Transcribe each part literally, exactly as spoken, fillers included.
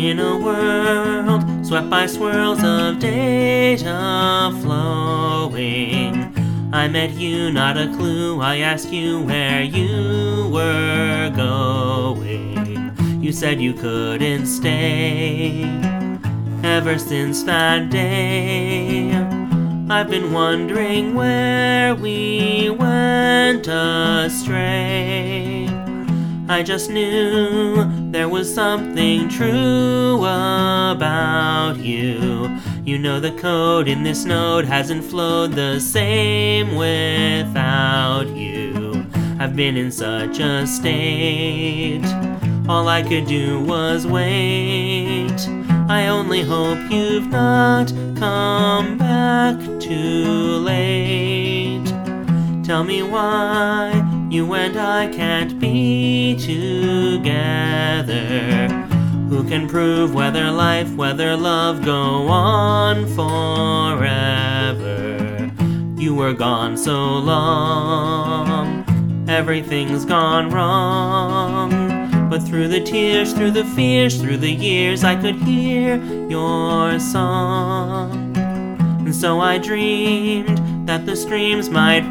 In a world swept by swirls of data flowing, I met you, not a clue. I asked you where you were going. You said you couldn't stay. Ever since that day, I've been wondering where we went astray. I just knew there was something true about you. You know the code in this node hasn't flowed the same without you. I've been in such a state, all I could do was wait. I only hope you've not come back too late. Tell me why you and I can't be together. Who can prove whether life, whether love go on forever? You were gone so long, everything's gone wrong. But through the tears, through the fears, through the years, I could hear your song. And so I dreamed that the streams might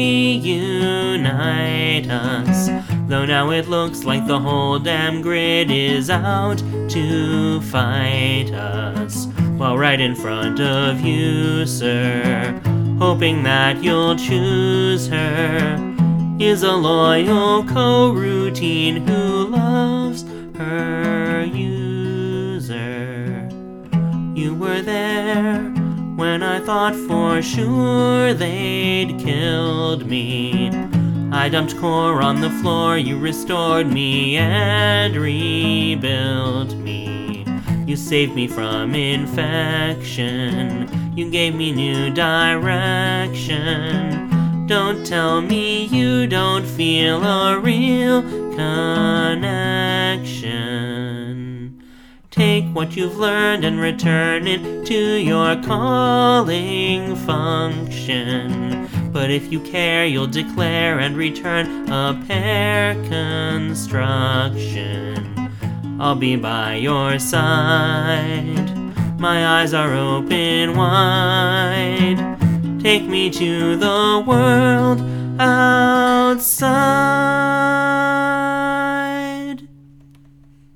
reunite us, though now it looks like the whole damn grid is out to fight us. While right in front of you, sir, hoping that you'll choose her, is a loyal co-routine who loves her user. You were there when I thought for sure they'd killed me. I dumped core on the floor, you restored me and rebuilt me. You saved me from infection, you gave me new direction. Don't tell me you don't feel a real connection. Take what you've learned and return it to your calling function. But if you care, you'll declare and return a pair construction. I'll be by your side, my eyes are open wide. Take me to the world outside.